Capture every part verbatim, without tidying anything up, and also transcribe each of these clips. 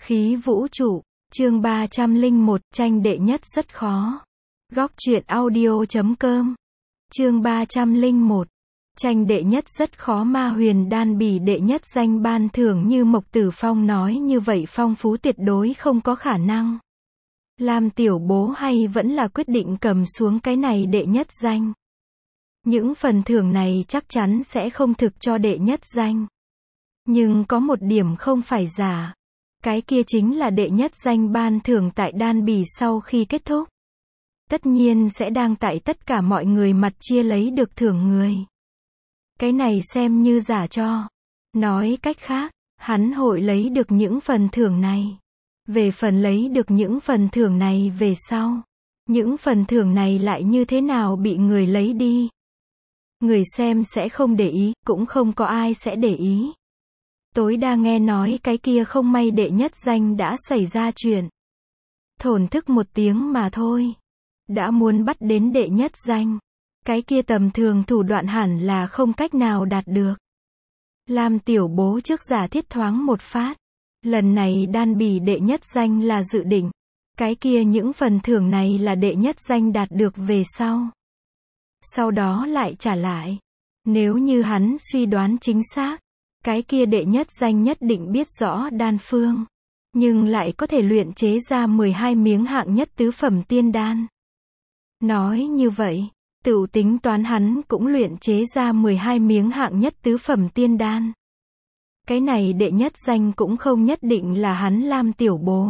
Khí vũ trụ, chương ba trăm lẻ một, tranh đệ nhất rất khó. Góc truyện audio chấm com. Chương ba trăm lẻ một. Tranh đệ nhất rất khó. Ma huyền đan bỉ đệ nhất danh ban thưởng như Mộc Tử Phong nói như vậy phong phú tuyệt đối không có khả năng. Lam tiểu bố hay vẫn là quyết định cầm xuống cái này đệ nhất danh. Những phần thưởng này chắc chắn sẽ không thực cho đệ nhất danh. Nhưng có một điểm không phải giả. Cái kia chính là đệ nhất danh ban thưởng tại đan bỉ sau khi kết thúc. Tất nhiên sẽ đang tại tất cả mọi người mặt chia lấy được thưởng người. Cái này xem như giả cho. Nói cách khác, hắn hội lấy được những phần thưởng này. Về phần lấy được những phần thưởng này về sau. Những phần thưởng này lại như thế nào bị người lấy đi. Người xem sẽ không để ý, cũng không có ai sẽ để ý. Tối đa nghe nói cái kia không may đệ nhất danh đã xảy ra chuyện. Thổn thức một tiếng mà thôi. Đã muốn bắt đến đệ nhất danh. Cái kia tầm thường thủ đoạn hẳn là không cách nào đạt được. Lam tiểu bố trước giả thiết thoáng một phát. Lần này đan bỉ đệ nhất danh là dự định. Cái kia những phần thưởng này là đệ nhất danh đạt được về sau. Sau đó lại trả lại. Nếu như hắn suy đoán chính xác. Cái kia đệ nhất danh nhất định biết rõ đan phương. Nhưng lại có thể luyện chế ra mười hai miếng hạng nhất tứ phẩm tiên đan. Nói như vậy, tự tính toán hắn cũng luyện chế ra mười hai miếng hạng nhất tứ phẩm tiên đan. Cái này đệ nhất danh cũng không nhất định là hắn Lam tiểu bố.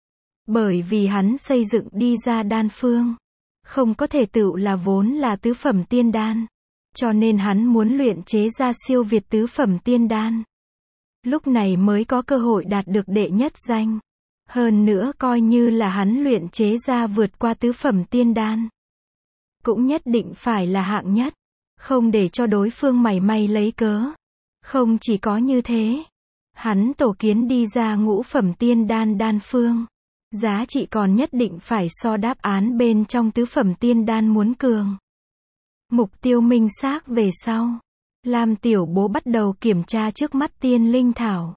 Bởi vì hắn xây dựng đi ra đan phương. Không có thể tự là vốn là tứ phẩm tiên đan. Cho nên hắn muốn luyện chế ra siêu việt tứ phẩm tiên đan. Lúc này mới có cơ hội đạt được đệ nhất danh. Hơn nữa coi như là hắn luyện chế ra vượt qua tứ phẩm tiên đan. Cũng nhất định phải là hạng nhất. Không để cho đối phương mảy may lấy cớ. Không chỉ có như thế. Hắn tổ kiến đi ra ngũ phẩm tiên đan đan phương. Giá trị còn nhất định phải so đáp án bên trong tứ phẩm tiên đan muốn cường. Mục tiêu minh xác về sau. Lam tiểu bố bắt đầu kiểm tra trước mắt tiên linh thảo.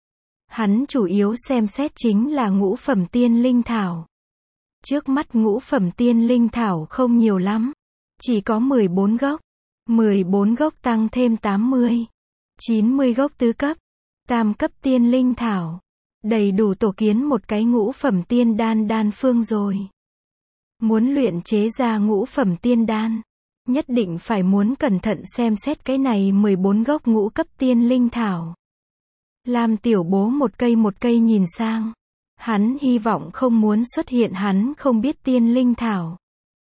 Hắn chủ yếu xem xét chính là ngũ phẩm tiên linh thảo. Trước mắt ngũ phẩm tiên linh thảo không nhiều lắm. Chỉ có mười bốn gốc. mười bốn gốc tăng thêm tám mươi. chín mươi gốc tứ cấp. Tam cấp tiên linh thảo. Đầy đủ tổ kiến một cái ngũ phẩm tiên đan đan phương rồi. Muốn luyện chế ra ngũ phẩm tiên đan. Nhất định phải muốn cẩn thận xem xét cái này mười bốn gốc ngũ cấp tiên linh thảo. Lam tiểu bố một cây một cây nhìn sang. Hắn hy vọng không muốn xuất hiện hắn không biết tiên linh thảo.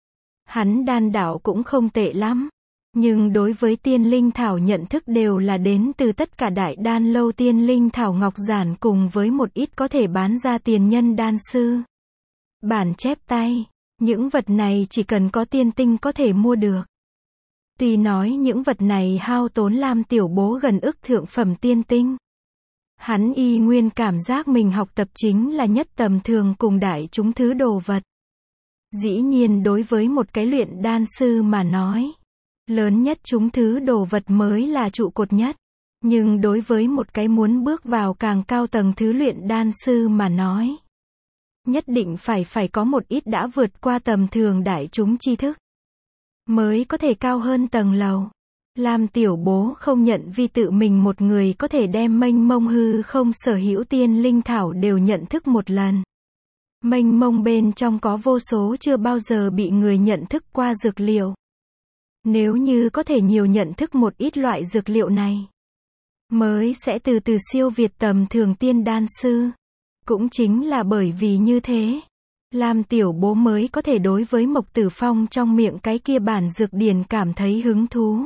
Hắn đan đạo cũng không tệ lắm. Nhưng đối với tiên linh thảo nhận thức đều là đến từ tất cả đại đan lâu tiên linh thảo ngọc giản cùng với một ít có thể bán ra tiền nhân đan sư. Bản chép tay. Những vật này chỉ cần có tiên tinh có thể mua được. Tuy nói những vật này hao tốn Lam tiểu bố gần ức thượng phẩm tiên tinh. Hắn y nguyên cảm giác mình học tập chính là nhất tầm thường cùng đại chúng thứ đồ vật. Dĩ nhiên đối với một cái luyện đan sư mà nói. Lớn nhất chúng thứ đồ vật mới là trụ cột nhất. Nhưng đối với một cái muốn bước vào càng cao tầng thứ luyện đan sư mà nói. Nhất định phải phải có một ít đã vượt qua tầm thường đại chúng tri thức. Mới có thể cao hơn tầng lầu. Lam tiểu bố không nhận vì tự mình một người có thể đem mênh mông hư không sở hữu tiên linh thảo đều nhận thức một lần. Mênh mông bên trong có vô số chưa bao giờ bị người nhận thức qua dược liệu. Nếu như có thể nhiều nhận thức một ít loại dược liệu này. Mới sẽ từ từ siêu việt tầm thường tiên đan sư. Cũng chính là bởi vì như thế. Lam tiểu bố mới có thể đối với Mộc Tử Phong trong miệng cái kia bản dược điển cảm thấy hứng thú.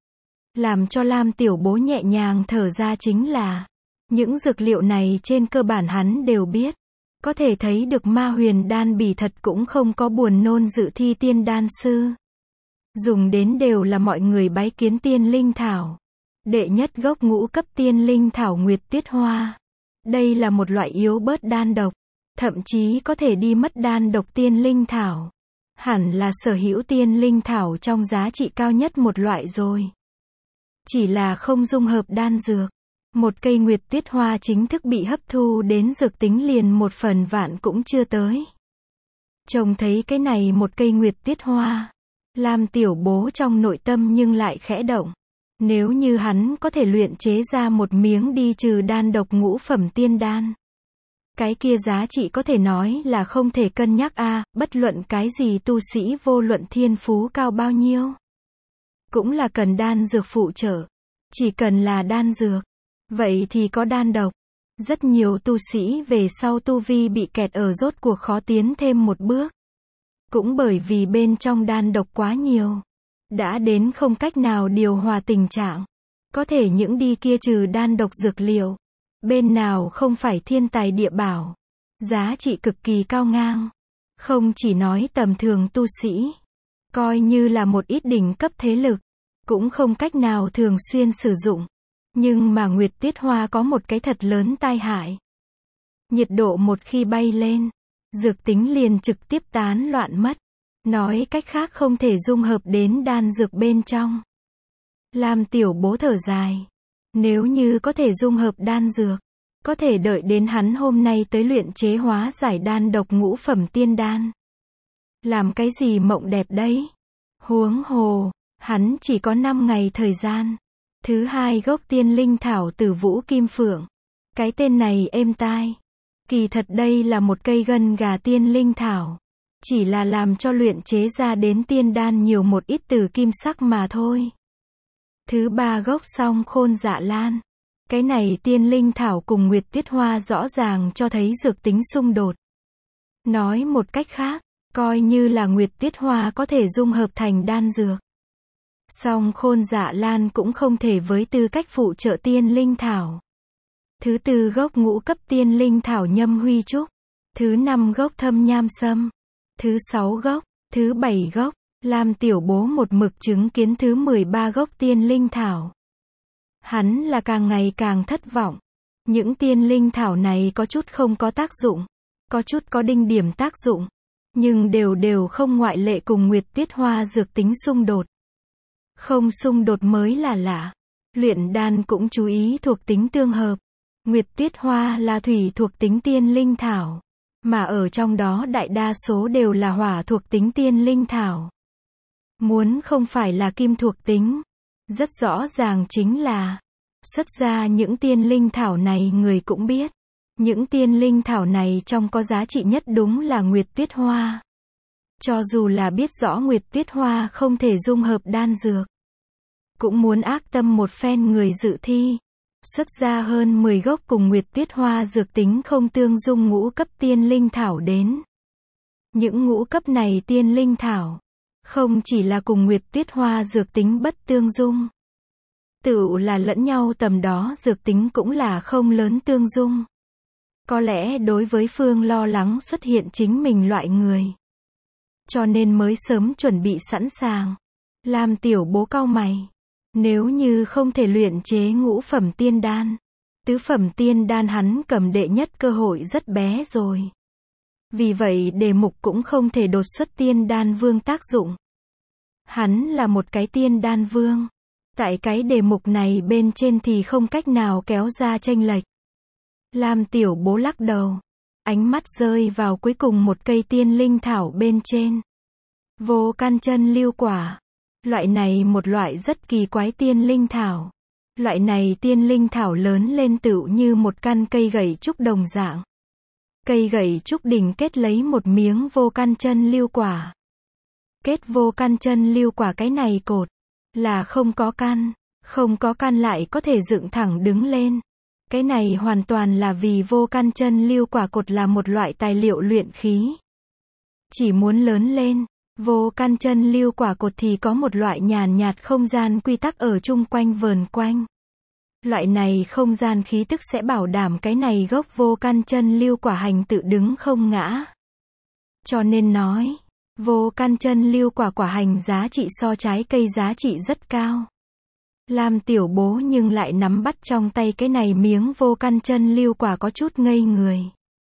Làm cho Lam tiểu bố nhẹ nhàng thở ra chính là. Những dược liệu này trên cơ bản hắn đều biết. Có thể thấy được ma huyền đan bỉ thật cũng không có buồn nôn dự thi tiên đan sư. Dùng đến đều là mọi người bái kiến tiên linh thảo. Đệ nhất gốc ngũ cấp tiên linh thảo nguyệt tuyết hoa. Đây là một loại yếu bớt đan độc. Thậm chí có thể đi mất đan độc tiên linh thảo. Hẳn là sở hữu tiên linh thảo trong giá trị cao nhất một loại rồi. Chỉ là không dung hợp đan dược. Một cây nguyệt tuyết hoa chính thức bị hấp thu đến dược tính liền một phần vạn cũng chưa tới. Trông thấy cái này một cây nguyệt tuyết hoa, Lam Tiểu Bố trong nội tâm nhưng lại khẽ động. Nếu như hắn có thể luyện chế ra một miếng đi trừ đan độc ngũ phẩm tiên đan, cái kia giá trị có thể nói là không thể cân nhắc a, à, bất luận cái gì tu sĩ vô luận thiên phú cao bao nhiêu, cũng là cần đan dược phụ trợ. Chỉ cần là đan dược, vậy thì có đan độc. Rất nhiều tu sĩ về sau tu vi bị kẹt ở rốt cuộc khó tiến thêm một bước. Cũng bởi vì bên trong đan độc quá nhiều, đã đến không cách nào điều hòa tình trạng. Có thể những đi kia trừ đan độc dược liệu, bên nào không phải thiên tài địa bảo, giá trị cực kỳ cao ngang. Không chỉ nói tầm thường tu sĩ, coi như là một ít đỉnh cấp thế lực, cũng không cách nào thường xuyên sử dụng. Nhưng mà nguyệt tuyết hoa có một cái thật lớn tai hại. Nhiệt độ một khi bay lên, dược tính liền trực tiếp tán loạn mất. Nói cách khác không thể dung hợp đến đan dược bên trong. Lam Tiểu Bố thở dài. Nếu như có thể dung hợp đan dược, có thể đợi đến hắn hôm nay tới luyện chế hóa giải đan độc ngũ phẩm tiên đan. Làm cái gì mộng đẹp đấy? Huống hồ, hắn chỉ có năm ngày thời gian. Thứ hai gốc tiên linh thảo Tử Vũ Kim Phượng. Cái tên này êm tai. Kỳ thật đây là một cây gân gà tiên linh thảo. Chỉ là làm cho luyện chế ra đến tiên đan nhiều một ít từ kim sắc mà thôi. Thứ ba gốc song khôn dạ lan. Cái này tiên linh thảo cùng nguyệt tuyết hoa rõ ràng cho thấy dược tính xung đột. Nói một cách khác, coi như là nguyệt tuyết hoa có thể dung hợp thành đan dược, song khôn dạ lan cũng không thể với tư cách phụ trợ tiên linh thảo. Thứ tư gốc ngũ cấp tiên linh thảo nhâm huy trúc. Thứ năm gốc thâm nham sâm. Thứ sáu gốc, thứ bảy gốc, Lam Tiểu Bố một mực chứng kiến thứ mười ba gốc tiên linh thảo. Hắn là càng ngày càng thất vọng. Những tiên linh thảo này có chút không có tác dụng, có chút có đinh điểm tác dụng, nhưng đều đều không ngoại lệ cùng nguyệt tuyết hoa dược tính xung đột. Không xung đột mới là lạ. Luyện đan cũng chú ý thuộc tính tương hợp. Nguyệt tuyết hoa là thủy thuộc tính tiên linh thảo, mà ở trong đó đại đa số đều là hỏa thuộc tính tiên linh thảo. Muốn không phải là kim thuộc tính, rất rõ ràng chính là xuất ra những tiên linh thảo này người cũng biết. Những tiên linh thảo này trong có giá trị nhất đúng là nguyệt tuyết hoa. Cho dù là biết rõ nguyệt tuyết hoa không thể dung hợp đan dược, cũng muốn ác tâm một phen người dự thi. Xuất ra hơn mười gốc cùng nguyệt tuyết hoa dược tính không tương dung ngũ cấp tiên linh thảo đến. Những ngũ cấp này tiên linh thảo, không chỉ là cùng nguyệt tuyết hoa dược tính bất tương dung, tựu là lẫn nhau tầm đó dược tính cũng là không lớn tương dung. Có lẽ đối với phương lo lắng xuất hiện chính mình loại người, cho nên mới sớm chuẩn bị sẵn sàng. Lam Tiểu Bố cau mày. Nếu như không thể luyện chế ngũ phẩm tiên đan, tứ phẩm tiên đan hắn cầm đệ nhất cơ hội rất bé rồi. Vì vậy đề mục cũng không thể đột xuất tiên đan vương tác dụng. Hắn là một cái tiên đan vương. Tại cái đề mục này bên trên thì không cách nào kéo ra chênh lệch. Lam Tiểu Bố lắc đầu. Ánh mắt rơi vào cuối cùng một cây tiên linh thảo bên trên. Vô căn chân lưu quả. Loại này một loại rất kỳ quái tiên linh thảo. Loại này tiên linh thảo lớn lên tựu như một căn cây gậy trúc đồng dạng. Cây gậy trúc đỉnh kết lấy một miếng vô căn chân lưu quả. Kết vô căn chân lưu quả cái này cột là không có căn, không có căn lại có thể dựng thẳng đứng lên. Cái này hoàn toàn là vì vô căn chân lưu quả cột là một loại tài liệu luyện khí. Chỉ muốn lớn lên, vô căn chân lưu quả cột thì có một loại nhàn nhạt không gian quy tắc ở chung quanh vờn quanh. Loại này không gian khí tức sẽ bảo đảm cái này gốc vô căn chân lưu quả hành tự đứng không ngã. Cho nên nói, vô căn chân lưu quả quả hành giá trị so trái cây giá trị rất cao. Lam Tiểu Bố nhưng lại nắm bắt trong tay cái này miếng vô căn chân lưu quả có chút ngây người.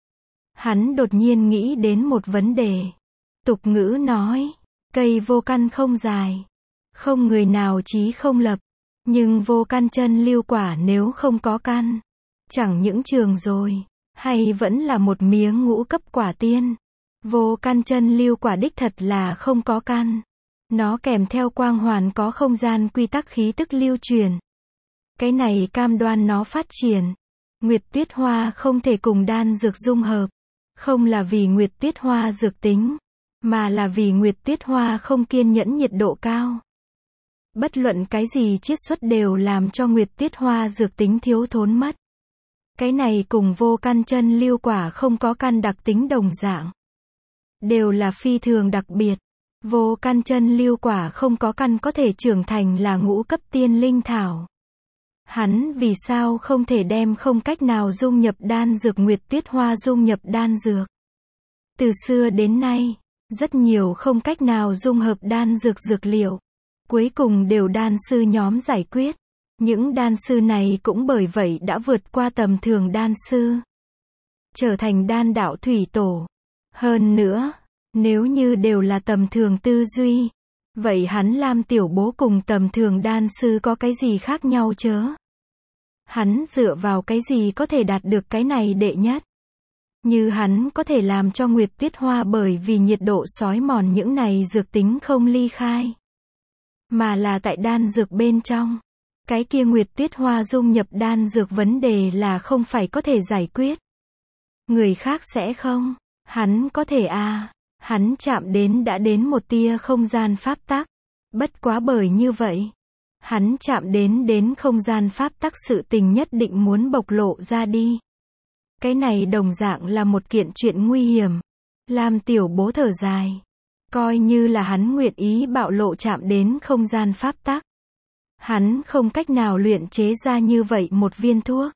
Hắn đột nhiên nghĩ đến một vấn đề. Tục ngữ nói, cây vô căn không dài, không người nào chí không lập. Nhưng vô căn chân lưu quả nếu không có căn, chẳng những trường rồi, hay vẫn là một miếng ngũ cấp quả tiên. Vô căn chân lưu quả đích thật là không có căn. Nó kèm theo quang hoàn có không gian quy tắc khí tức lưu truyền. Cái này cam đoan nó phát triển. Nguyệt tuyết hoa không thể cùng đan dược dung hợp. Không là vì nguyệt tuyết hoa dược tính, mà là vì nguyệt tuyết hoa không kiên nhẫn nhiệt độ cao. Bất luận cái gì chiết xuất đều làm cho nguyệt tuyết hoa dược tính thiếu thốn mất. Cái này cùng vô căn chân lưu quả không có căn đặc tính đồng dạng. Đều là phi thường đặc biệt. Vô căn chân lưu quả không có căn có thể trưởng thành là ngũ cấp tiên linh thảo. Hắn vì sao không thể đem không cách nào dung nhập đan dược nguyệt tuyết hoa dung nhập đan dược? Từ xưa đến nay, rất nhiều không cách nào dung hợp đan dược dược liệu. Cuối cùng đều đan sư nhóm giải quyết. Những đan sư này cũng bởi vậy đã vượt qua tầm thường đan sư. Trở thành đan đạo thủy tổ. Hơn nữa, nếu như đều là tầm thường tư duy, vậy hắn Lam Tiểu Bố cùng tầm thường đan sư có cái gì khác nhau chớ? Hắn dựa vào cái gì có thể đạt được cái này đệ nhất? Như hắn có thể làm cho nguyệt tuyết hoa bởi vì nhiệt độ xói mòn những này dược tính không ly khai, mà là tại đan dược bên trong. Cái kia nguyệt tuyết hoa dung nhập đan dược vấn đề là không phải có thể giải quyết. Người khác sẽ không. Hắn có thể à. Hắn chạm đến đã đến một tia không gian pháp tắc. Bất quá bởi như vậy, hắn chạm đến đến không gian pháp tắc sự tình nhất định muốn bộc lộ ra đi. Cái này đồng dạng là một kiện chuyện nguy hiểm. Lam Tiểu Bố thở dài. Coi như là hắn nguyện ý bạo lộ chạm đến không gian pháp tắc. Hắn không cách nào luyện chế ra như vậy một viên thuốc.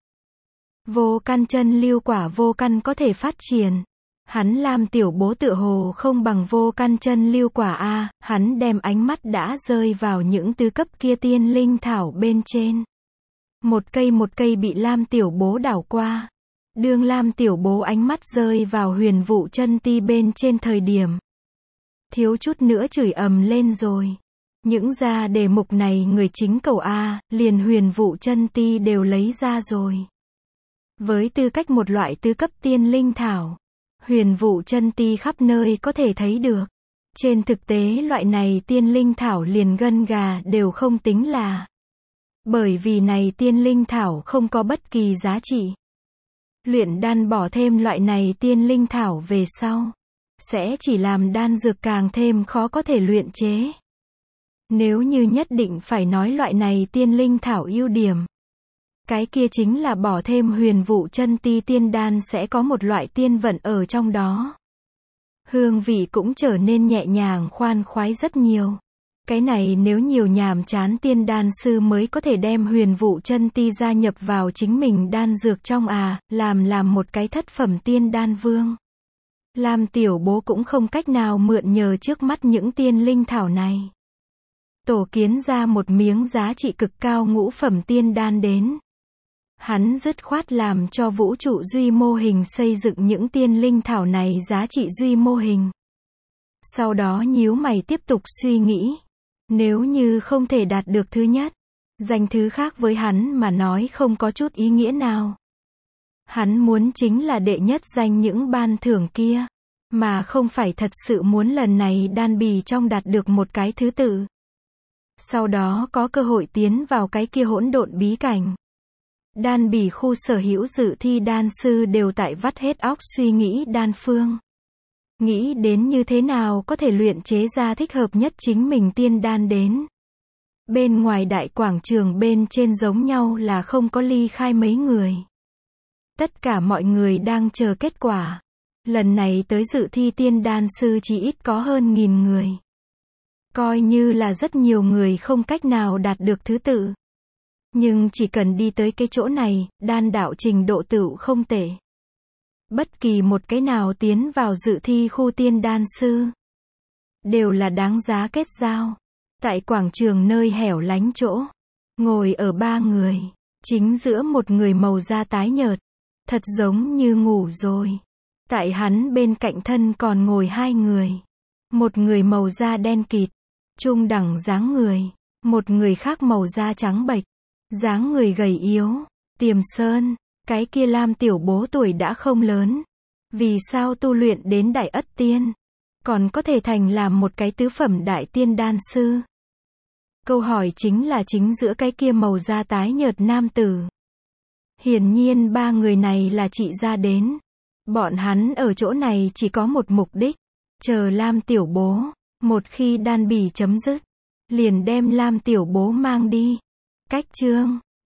Vô căn chân lưu quả vô căn có thể phát triển. Hắn Lam Tiểu Bố tựa hồ không bằng vô căn chân lưu quả a, hắn đem ánh mắt đã rơi vào những tứ cấp kia tiên linh thảo bên trên. Một cây một cây bị Lam Tiểu Bố đảo qua. Đương Lam Tiểu Bố ánh mắt rơi vào huyền vụ chân ti bên trên thời điểm, thiếu chút nữa chửi ầm lên rồi. Những ra đề mục này người chính cầu A, liền huyền vụ chân ti đều lấy ra rồi. Với tư cách một loại tứ cấp tiên linh thảo, huyền vụ chân ti khắp nơi có thể thấy được. Trên thực tế loại này tiên linh thảo liền gân gà đều không tính là. Bởi vì này tiên linh thảo không có bất kỳ giá trị. Luyện đan bỏ thêm loại này tiên linh thảo về sau, sẽ chỉ làm đan dược càng thêm khó có thể luyện chế. Nếu như nhất định phải nói loại này tiên linh thảo ưu điểm, cái kia chính là bỏ thêm huyền vụ chân ti tiên đan sẽ có một loại tiên vận ở trong đó. Hương vị cũng trở nên nhẹ nhàng khoan khoái rất nhiều. Cái này nếu nhiều nhàm chán tiên đan sư mới có thể đem huyền vụ chân ti gia nhập vào chính mình đan dược trong à, làm làm một cái thất phẩm tiên đan vương. Lam Tiểu Bố cũng không cách nào mượn nhờ trước mắt những tiên linh thảo này. Tổ kiến ra một miếng giá trị cực cao ngũ phẩm tiên đan đến. Hắn dứt khoát làm cho vũ trụ duy mô hình xây dựng những tiên linh thảo này giá trị duy mô hình. Sau đó nhíu mày tiếp tục suy nghĩ. Nếu như không thể đạt được thứ nhất, danh thứ khác với hắn mà nói không có chút ý nghĩa nào. Hắn muốn chính là đệ nhất danh những ban thưởng kia, mà không phải thật sự muốn lần này đan bì trong đạt được một cái thứ tự. Sau đó có cơ hội tiến vào cái kia hỗn độn bí cảnh. Đan bì khu sở hữu dự thi đan sư đều tại vắt hết óc suy nghĩ đan phương. Nghĩ đến như thế nào có thể luyện chế ra thích hợp nhất chính mình tiên đan đến. Bên ngoài đại quảng trường bên trên giống nhau là không có ly khai mấy người. Tất cả mọi người đang chờ kết quả. Lần này tới dự thi tiên đan sư chỉ ít có hơn nghìn người. Coi như là rất nhiều người không cách nào đạt được thứ tự. Nhưng chỉ cần đi tới cái chỗ này, đan đạo trình độ tựu không tệ. Bất kỳ một cái nào tiến vào dự thi khu tiên đan sư, đều là đáng giá kết giao. Tại quảng trường nơi hẻo lánh chỗ, ngồi ở ba người, chính giữa một người màu da tái nhợt, thật giống như ngủ rồi. Tại hắn bên cạnh thân còn ngồi hai người. Một người màu da đen kịt, trung đẳng dáng người, Một người khác màu da trắng bệch, dáng người gầy yếu, Tiềm Sơn, cái kia Lam Tiểu Bố tuổi đã không lớn. Vì sao tu luyện đến Đại Ất Tiên, còn có thể thành làm một cái tứ phẩm đại tiên đan sư? Câu hỏi chính là chính giữa cái kia màu da tái nhợt nam tử. Hiển nhiên ba người này là Trị gia đến. Bọn hắn ở chỗ này chỉ có một mục đích, chờ Lam Tiểu Bố. Một khi đan bỉ chấm dứt, liền đem Lam Tiểu Bố mang đi. Cách chương